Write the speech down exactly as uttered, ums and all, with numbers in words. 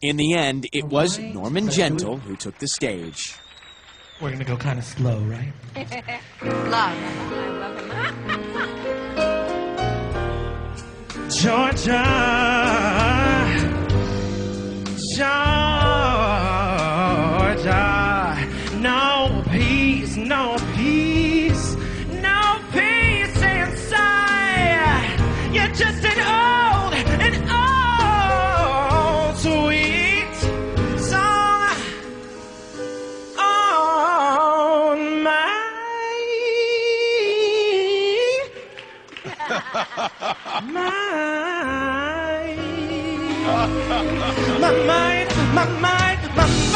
In the end, it was Norman Gentle who took the stage. We're gonna go kind of slow, right? Love. I love him. Georgia, Georgia, no peace, no peace, no peace inside. You're just an old, an old sweet song on my mind, my mind, my mind, my mind.